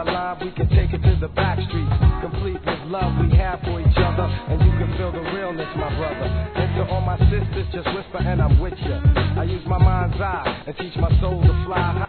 our line, we can take it to the back streets. Complete with love we have for each other, and you can feel the realness, my brother. And to all my sisters, just whisper and I'm with ya. I use my mind's eye and teach my soul to fly high.